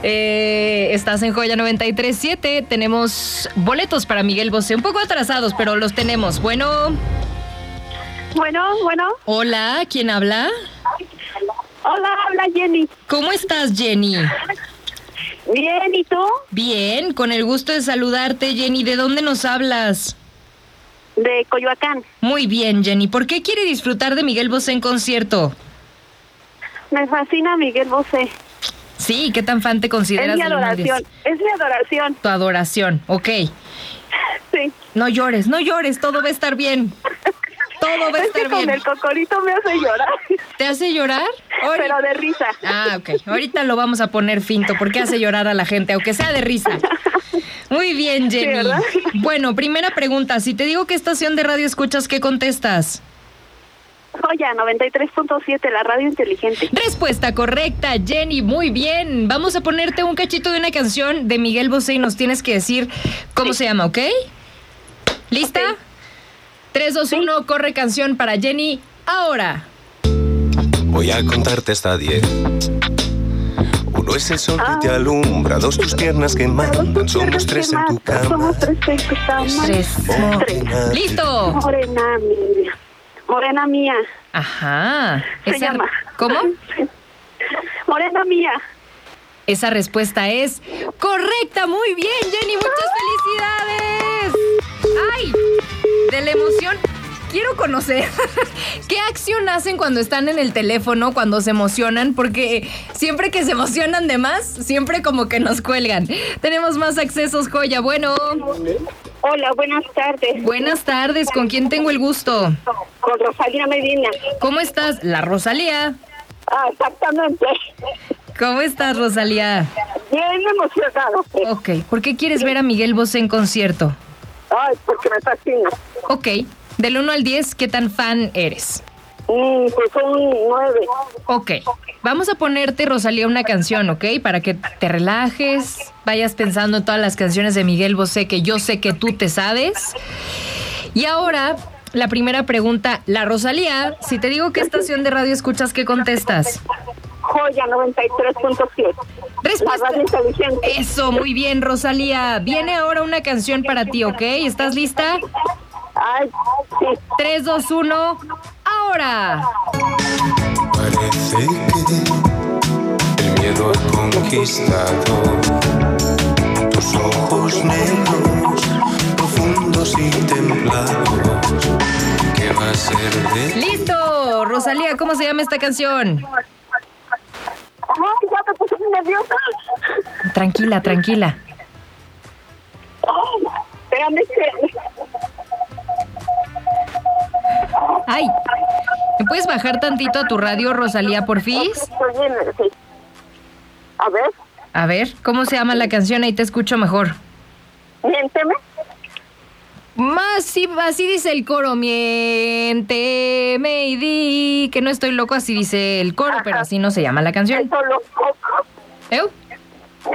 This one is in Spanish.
Estás en Joya 93.7. Tenemos boletos para Miguel Bosé. Un poco atrasados, pero los tenemos. Bueno. Hola, ¿quién habla? Hola, habla Jenny. ¿Cómo estás, Jenny? Bien, ¿y tú? Bien, con el gusto de saludarte, Jenny. ¿De dónde nos hablas? De Coyoacán. Muy bien, Jenny. ¿Por qué quiere disfrutar de Miguel Bosé en concierto? Me fascina Miguel Bosé. Sí, ¿qué tan fan te consideras? Es mi adoración, es mi adoración. Tu adoración, ok. Sí. No llores, todo va a estar bien. Todo va a estar bien. Con el cocorito me hace llorar. ¿Te hace llorar? Pero de risa. Ah, ok. Ahorita lo vamos a poner finto porque hace llorar a la gente, aunque sea de risa. Muy bien, Jenny. Sí, ¿verdad? Bueno, primera pregunta. Si te digo qué estación de radio escuchas, ¿qué contestas? Joya 93.7, la radio inteligente. Respuesta correcta, Jenny. Muy bien. Vamos a ponerte un cachito de una canción de Miguel Bosé y nos tienes que decir cómo se llama, ¿ok? ¿Lista? Okay. 3, 2, 1, corre canción para Jenny. Ahora. Voy a contarte hasta 10. 1 es el sol que te alumbra, 2 tus piernas que mandan, somos 3 en tu cama. Somos 3 en tu cama. 3. ¡Listo! Morena mía. Ajá. Se llama. ¿Cómo? Morena mía. Esa respuesta es correcta. Muy bien, Jenny. Muchas felicidades. ¡Ay! De la emoción. Quiero conocer qué acción hacen cuando están en el teléfono, cuando se emocionan, porque siempre que se emocionan de más, siempre como que nos cuelgan. Tenemos más accesos, Joya. Bueno. Hola, buenas tardes. Buenas tardes. ¿Con quién tengo el gusto? Con Rosalía Medina. ¿Cómo estás? La Rosalía. Ah, exactamente. ¿Cómo estás, Rosalía? Bien emocionado. Ok. ¿Por qué quieres ver a Miguel Bosé en concierto? Ay, porque me fascina. Ok. Del 1 al 10, ¿qué tan fan eres? Pues un 9. Ok. Vamos a ponerte, Rosalía, una canción, ¿ok? Para que te relajes, vayas pensando en todas las canciones de Miguel Bosé que yo sé que tú te sabes. Y ahora, la primera pregunta. La Rosalía, si te digo qué estación de radio escuchas, ¿qué contestas? Joya 93.7. Respuesta. La radio inteligente. Eso, muy bien, Rosalía. Viene ahora una canción para ti, ¿ok? ¿Estás lista? Ay, sí. 3, 2, 1, ahora. Parece que el miedo ha conquistado tus ojos negros, profundos y templados. ¿Qué va a ser de...? ¡Listo! Rosalía, ¿cómo se llama esta canción? Ay, ya me puse nerviosa. Tranquila. Ay, espérame que... Ay, ¿me puedes bajar tantito a tu radio, Rosalía, porfis? Estoy bien, sí. A ver. A ver, ¿cómo se llama la canción? Ahí te escucho mejor. Miénteme. Más, sí, así dice el coro. Miénteme y di que no estoy loco, así dice el coro, pero así no se llama la canción. Eso lo... ¿Eu?